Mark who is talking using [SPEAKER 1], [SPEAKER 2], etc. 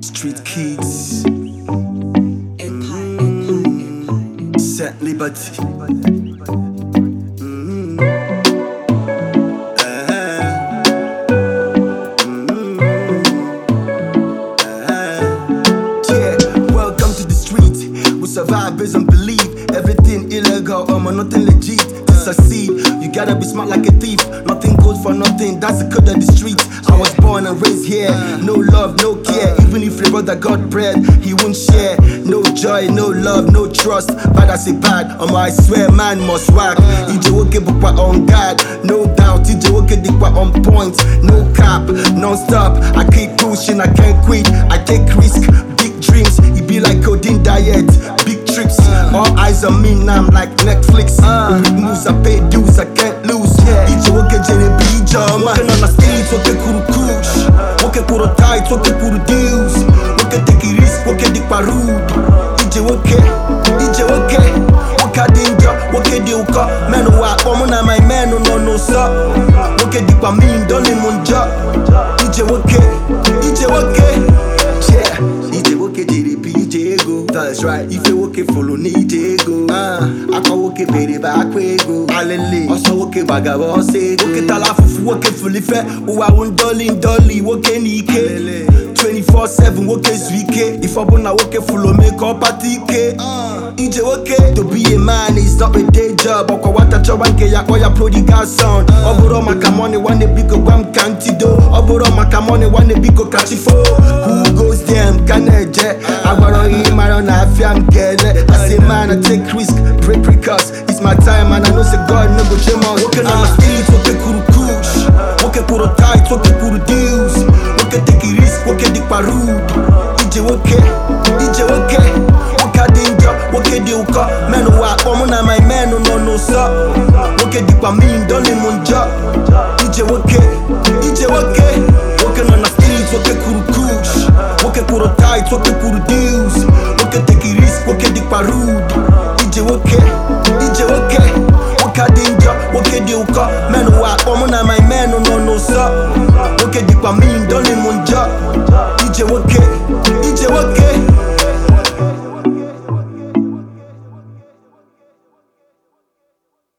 [SPEAKER 1] Street kids, Saint Liberty. Welcome to the street. We survive based on belief. Everything illegal, nothing legit. To succeed, you gotta be smart like a thief. Nothing goes for nothing, that's the code of the streets. I was born and raised here. No love, no care. Even if your brother got bread, he won't share. No joy, no love, no trust. Bad as a bad, I swear man must whack. EJ woke bukwa on God, no doubt. EJ woke dikwa on point, no cap, non-stop. I keep pushing, I can't quit. I take risk, big dreams. It be like codeine diet, big trips. All eyes on me now, I'm like Netflix. Big moves, I pay dues, I can't lose. EJ woke Jenny B Jam. Walking on the streets, woke kuru kush. Woke kuru tight, woke kuru deals. Woke take a risk, woke dikwa rude. EJ woke. Woke danger, woke diuka. Men who are common and my men who no sir. Woke dikwa mean, don't even munja. EJ woke. Yeah, EJ woke JDP go. That's right, if you woke follow EJ go. I woke baby back way go. Alele, also woke bagabo say. Woke talafu, woke fully fair. Who I won't dolly, woke nike. 24/7 woke zwike. If I wanna woke follow make up party ke. EJ woke. To be a man is not a day job. Oko wata chobanke ya koya prodigal son. Oburo makamone one big wam cantido. Oburo makamone one big kachifo. Who goes them kaneje? Abaro him around afiam gele. I say man I take risk, break precautions. It's my time and I know say God no go change man. Walking on the streets, woke kuru kush. Woke kuru tight, woke kuru deals. Woke take a risk, woke dikwa rude. EJ woke. Woke danger, woke diuka. Men who are common and my men who no sir. Woke dikwa mean, don't even munja. EJ woke. Walking on the streets, woke kuru kush. Woke kuru tight, woke kuru deals. Woke take a risk, woke dikwa rude. EJ woke. Woke danger, woke diuka. Men who are common and my men who no sir. Woke dikwa mean.